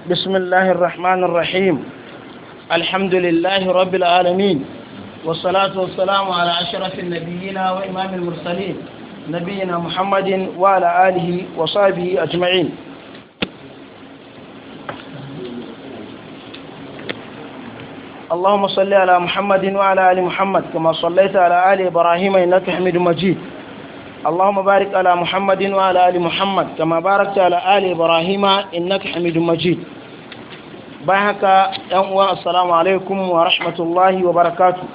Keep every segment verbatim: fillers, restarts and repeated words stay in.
بسم الله الرحمن الرحيم الحمد لله رب العالمين والصلاة والسلام على أشرف النبيين وإمام المرسلين نبينا محمد وعلى آله وصحبه أجمعين. اللهم صل على محمد وعلى آل محمد كما صليت على آل إبراهيم إنك حميد مجيد. اللهم بارك على محمد وعلى آل محمد كما باركت على آل إبراهيم إنك حميد مجيد. باهك يوم السلام عليكم ورحمة الله وبركاته.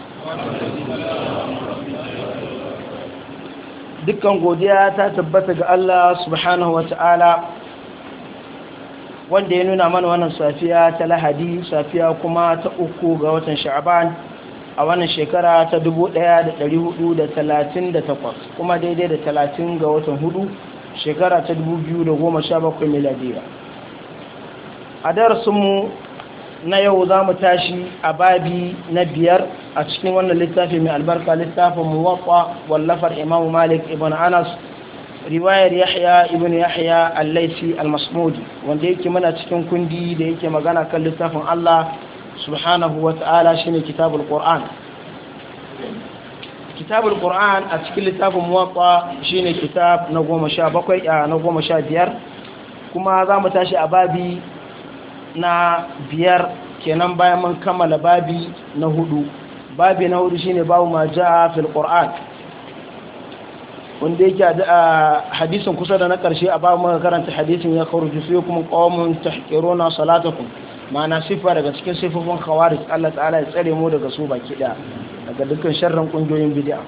dukkan godiya ta tabbata ga Allah subhanahu wa ta'ala wanda ya nuna mana wannan safiya ta Lahadi, safiya kuma ta uku ga watan Sha'ban a wannan shekara ta dubu ɗaya da ɗari hudu da talatin da takwas, kuma daidai da talatin ga watan hudu shekara ta dubu biyu da goma sha bakwai miladiya. A darasinmu na yau za mu tashi a babi na biyar a cikin wannan littafi mai albarka, littafin Muwatta wallafar Imam Malik ibn Anas, riwayar Yahya ibn Yahya al-Laisi al-Masmudi, wanda yake mana cikin kundi da yake magana kan littafin Allah subhanahu wa ta'ala, shine kitabul Qur'an. Kitabul Qur'an a cikin littafin Muwatta shine kitab na goma sha bakwai na goma sha biyar, kuma za mu tashi a babi na biyar kenan bayan mun kammala babi na hudu. Babi na hudu shine babu ma ja'a fil Qur'an, wanda yake a hadisin kusa da na karshe a babu muka karanta hadisin ya kharuju fiikum qawmun tahqiruna salatakum, ma'ana sifa daga cikin sifofin khawarij. Allah ta'ala ya tsare mu daga su baki daya, daga dukkan sharrin kungiyoyin bid'a.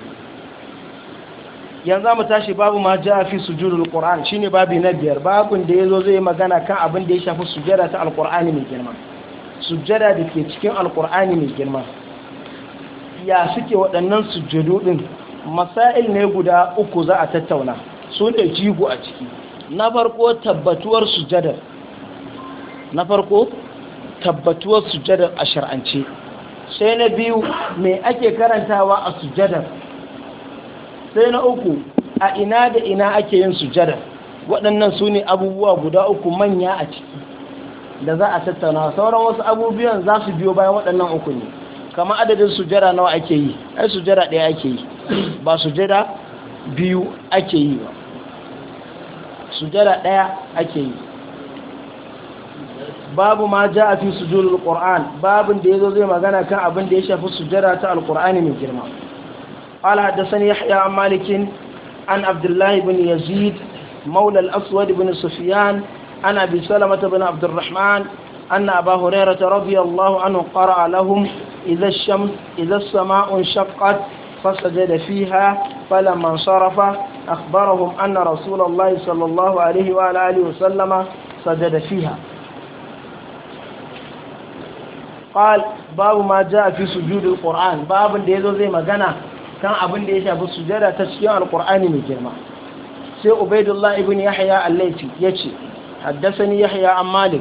yanzu mu tashi babu ma ja'a fi sujudul Qur'an, shine babi na biyar, babun da yazo zai magana kan abin da ya shafi sujjada ta alqur'ani mai girma, sujjada da ke cikin alqur'ani mai girma. Ya suke waɗannan sujjadu din? Masail ne guda uku za a tattauna, su ne jigo a ciki. Na farko tabbatuwar sujjadar, na farko tabbatuwar sujjadar a shar'ance. Sai na biyu, me ake karantawa a sujjadar? Sai na uku, a ina da ina ake yin sujjadar? Waɗannan su ne abubuwa guda uku manya a ciki da za a tattauna. Sauran wasu abubuwan za su biyo bayan waɗannan uku ne. Kamar adadin sujjada nawa ake yi? Ai sujjada ɗaya ake yi, ba sujjada biyu ake yi ba, sujjada ɗaya ake yi. Babu ma ja a fi sujudul Qur'an, babin da yazo zai magana kan abin da ya shafi sujjada ta alqur'ani mai girma. قال حدثني يحيى عن مالك عن عبد الله بن يزيد مولى الأسود بن سفيان عن أبي سلمة بن عبد الرحمن أن أبا هريرة رضي الله عنه قرأ لهم إذا الشمس إذا السماء انشقت فسجد فيها، فلما انصرف أخبرهم أن رسول الله صلى الله عليه وعلى آله وسلم سجد فيها. قال باب ما جاء في سجود القرآن، باب ديزو زي ما جنا kan abin da ya shafi sujada ta cikin alkur'ani mai girma. Sai Ubaidullah ibn Yahya al-Laythi yace haddathani Yahya an Malik,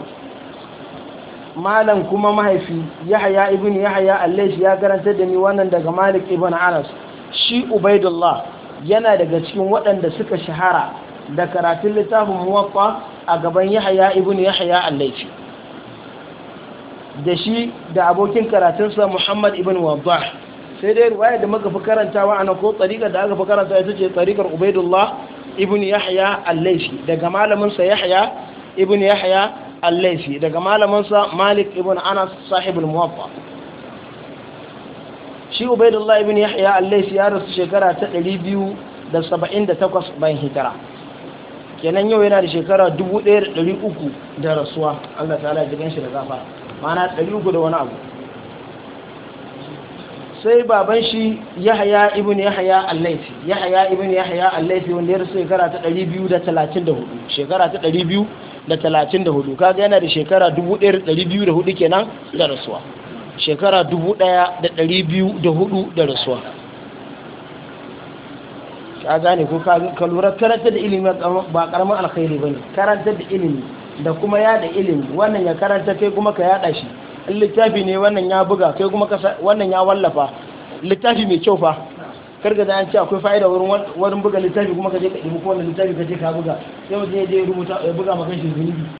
malam kuma mahaifi Yahya ibn Yahya al-Laythi ya karanta da ni wannan daga Malik ibn Anas. Shi Ubaidullah yana daga cikin waɗanda suka shahara da karatun littafin Muwatta a gaban Yahya ibn Yahya al-Laythi, da shi da abokin karatunsa Muhammad ibn Waddah. Sai dai ruwaya da muka fi karantawa ana ko tsarikar da aka fi karanta ita ce tsarikar Ubaidullah ibn Yahya al-Laythi daga malaminsa Yahya ibn Yahya al-Laythi daga malaminsa Malik ibn Anas sahibul Muwatta. Shi Ubaidullah ibn Yahya al-Laythi ya rasu shekara ta ɗari biyu da saba'in da takwas bayan hijira, kenan yau yana da shekara dubu ɗaya da ɗari uku da rasuwa. Allah ta'ala ya ji ganshi da gafara, ma'ana ɗari uku da wani abu. Sai baban shi Yahya ibn Yahya al-Laythi, Yahya ibn Yahya al-Laythi wanda ya rasu shekara ta ɗari biyu da talatin da hudu, shekara ta ɗari biyu da talatin da hudu, kaga yana da shekara dubu ɗaya da ɗari biyu da hudu kenan da rasuwa, shekara dubu ɗaya da ɗari biyu da hudu da rasuwa. Ka gane ko ka lura, karanta da ilimi ba karamin alkhairi bane, karanta da ilimi da kuma yada ilimi. Wannan ya karanta kai kuma ka yada shi. Littafi ne wannan ya buga kai kuma wannan ya wallafa littafi mai kyau fa, karga da an ce akwai fa'ida wurin wurin buga littafi kuma ka je ka ɗibi ko wannan littafi ka je ka buga, sai mutum ya je rubuta ya buga maka shi zunubi.